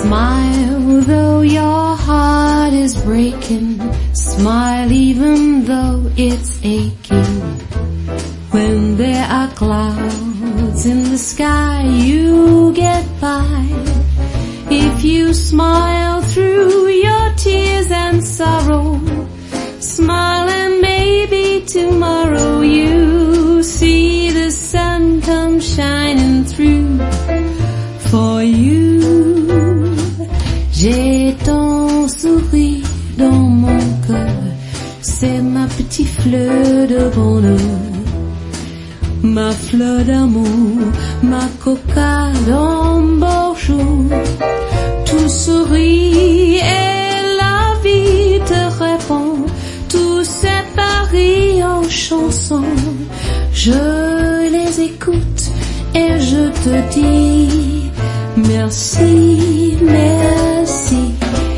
Smile though your heart is breaking. Smile even though it's aching. When there are clouds in the sky, you get by. If you smile through your tears and sorrow, smile and maybe tomorrow you see the sun come shining through for you. J'ai ton sourire dans mon cœur, c'est ma petite fleur de bonheur, ma fleur d'amour, ma coca dans beau jour. Tout sourit et la vie te répond, tout c'est Paris en chansons. Je les écoute et je te dis merci, merci.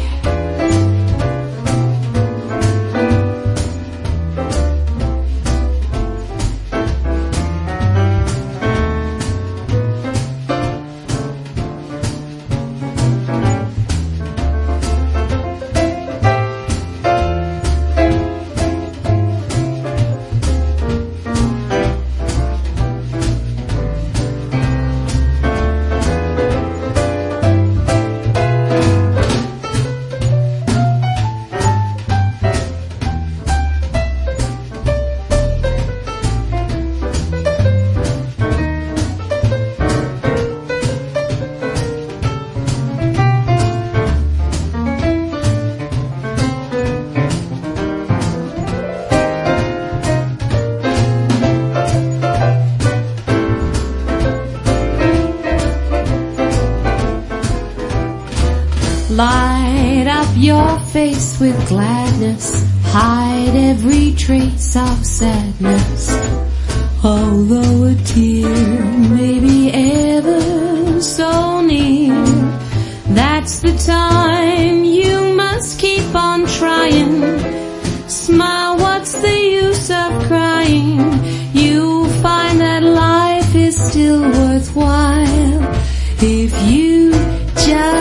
Light up your face with gladness, hide every trace of sadness. Although a tear may be ever so near, that's the time you must keep on trying. Smile, what's the use of crying? You'll find that life is still worthwhile if you just